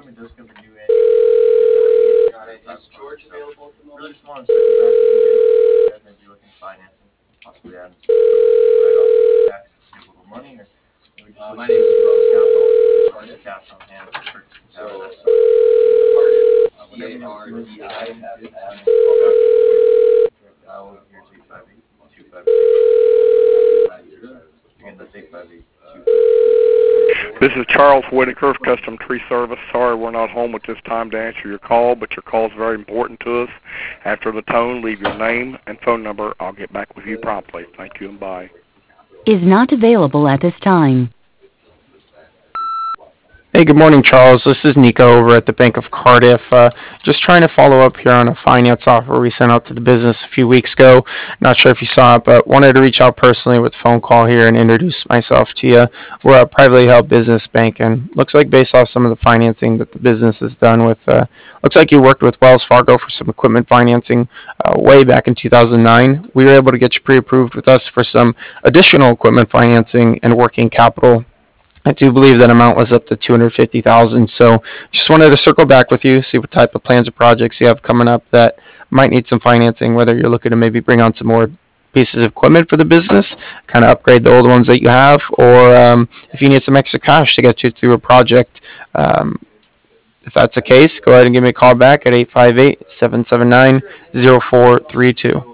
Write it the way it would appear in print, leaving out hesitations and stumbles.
equipment does come to new end. Got it. Is George available at the moment? Really just want to circle back with you guys might be looking at financing, possibly adding some right off the tax to save a little money, or maybe just My name is Ross capital, cash on hand for purchasing So, power, that sort of thing. Cardiff, CARDIF. We'll here's 858-258. Again, that's 858-258. This is Charles Whitaker of Custom Tree Service. Sorry we're not home at this time to answer your call, but your call is very important to us. After the tone, leave your name and phone number. I'll get back with you promptly. Thank you and bye. Is not available at this time. Hey, good morning, Charles. This is Nico over at the Bank of Cardiff. Just trying to follow up here on a finance offer we sent out to the business a few weeks ago. Not sure if you saw it, but wanted to reach out personally with a phone call here and introduce myself to you. We're a privately held business bank, and looks like based off some of the financing that the business has done with, looks like you worked with Wells Fargo for some equipment financing way back in 2009. We were able to get you pre-approved with us for some additional equipment financing and working capital. I do believe that amount was up to $250,000. So just wanted to circle back with you, see what type of plans or projects you have coming up that might need some financing, whether you're looking to maybe bring on some more pieces of equipment for the business, kind of upgrade the old ones that you have, or if you need some extra cash to get you through a project. If that's the case, go ahead and give me a call back at 858-779-0432.